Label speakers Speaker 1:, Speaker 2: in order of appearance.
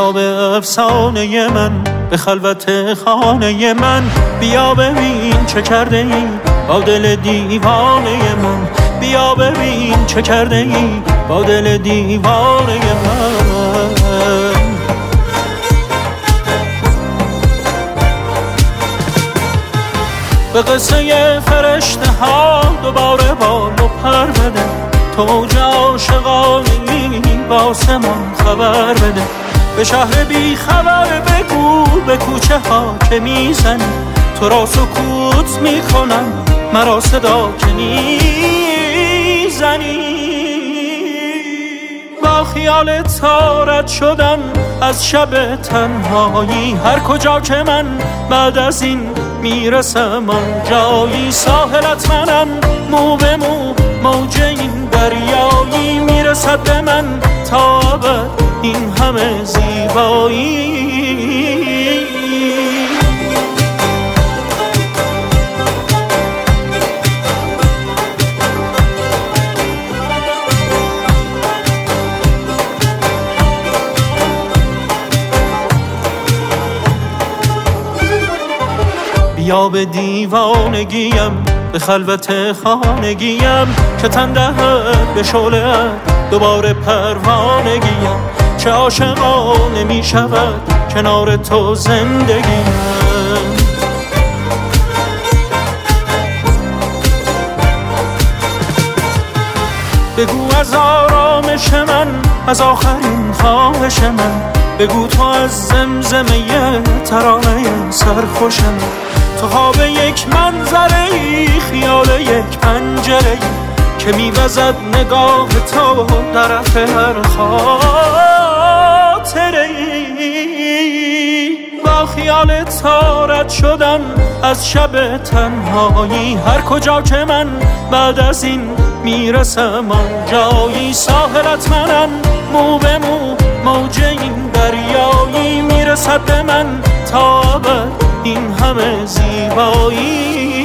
Speaker 1: بیا به افسانه من، به خلوت خانه من، بیا ببین چه کرده ای با دل دیوانه من، بیا ببین چه کرده ای با دل دیوانه من. به قصه فرشته ها دوباره بال و پر بده، تو اوج عاشقانی با آسمان خبر بده، به شهر بی خبر بگو به کوچه ها که میزنی، تو را سکوت میکنم مرا صدا که میزنی. با خیال تارت شدم از شب تنهایی، هر کجا که من بعد از این میرسم آن جایی، ساحلت منم مو به مو، موج این دریایی، میرسد به من تا ابد این همه زیبایی. بیا به دیوانگیم، به خلوت خانگیم، که تن دهد به شعله دوباره پروانگیم، چه عاشقانه می شود کنار تو زندگیم. بگو از آرامش من، از آخرین خواهش من، بگو تو از زمزمه ترانه سرخوش من، تو خواب یک منظره، خیال یک پنجره که میوزد نگاه تو در هر خاطره. با خیال تارت شدم از شب تنهایی، هر کجا که من بعد از این میرسم آن جایی، ساحلت منم مو به مو، موج این دریایی، میرسد به من تا ابد این همه زیبایی.